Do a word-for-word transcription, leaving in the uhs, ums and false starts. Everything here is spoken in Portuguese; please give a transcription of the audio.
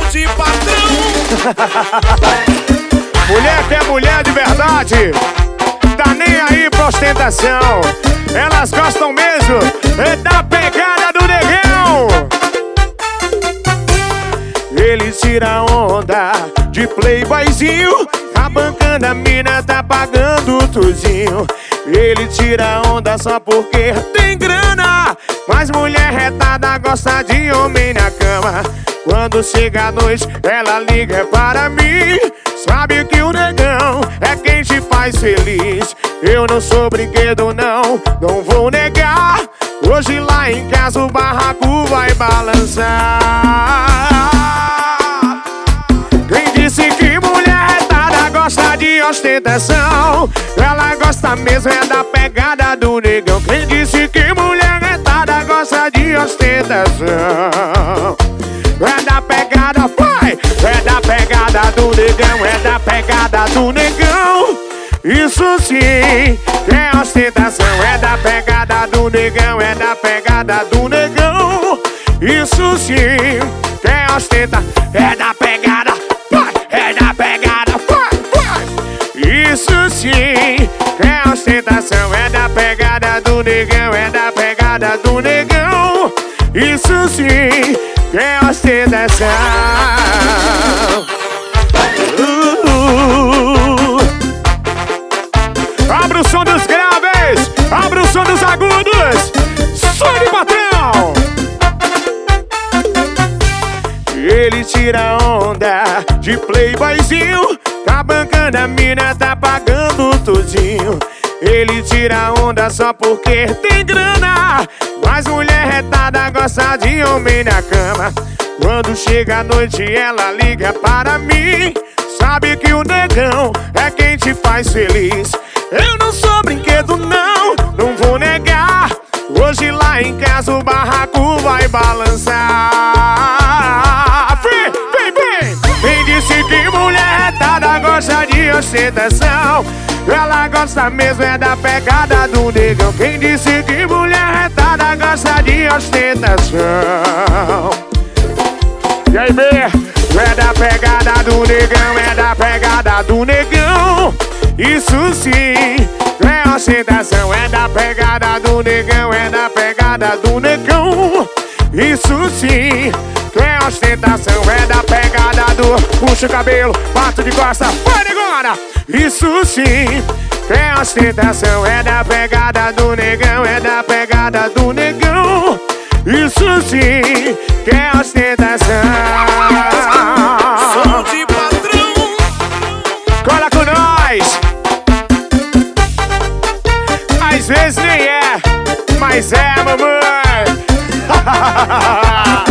de patrão. Mulher que é mulher de verdade, tá nem aí pra ostentação. Elas gostam mesmo é da pegada do negão. Ele tira onda de playboyzinho, tá bancando a mina, tá pagando tudinho. Ele tira onda só porque tem grana, mas mulher retada gosta de homem na cama. Quando chega a noite, ela liga para mim. Sabe que o negão é quem te faz feliz. Eu não sou brinquedo não, não vou negar. Hoje lá em casa o barraco vai balançar. Quem disse que mulher retada gosta de ostentação? Ela gosta mesmo é da pegada do negão. Quem disse que mulher retada gosta de ostentação? É da pegada, vai! É da pegada do negão, é da pegada do negão. Isso sim, é ostentação. É da pegada do negão, é da pegada do negão. Isso sim, é ostentação. É da pegada, vai! É da pegada, vai, vai! Isso sim, é ostentação. É da pegada do negão, é da pegada do negão. Isso sim, é ostentação. uh, uh. Abra o som dos graves, abra o som dos agudos. Som de patrão. Ele tira onda de playboyzinho, tá bancando a mina, tá pagando tudinho. Ele tira onda só porque tem grana, mas mulher retada gosta de homem na cama. Quando chega a noite ela liga para mim. Sabe que o negão é quem te faz feliz. Eu não sou brinquedo não, não vou negar. Hoje lá em casa o barraco vai balançar. Vem, vem, vem! Quem disse que mulher retada gosta de ostentação? Ela gosta mesmo é da pegada do negão. Quem disse que mulher retada gosta de ostentação? E aí, B? É da pegada do negão, é da pegada do negão. Isso sim, é ostentação. É da pegada do negão, é da pegada do negão. Isso sim, é ostentação. É da pegada do... Puxa o cabelo, bato de costa, vai negona. Isso sim, é ostentação. É da pegada do negão, é da pegada do negão. Isso sim, que é ostentação. Som de patrão. Cola com nós. Às vezes nem é, mas é, mamãe.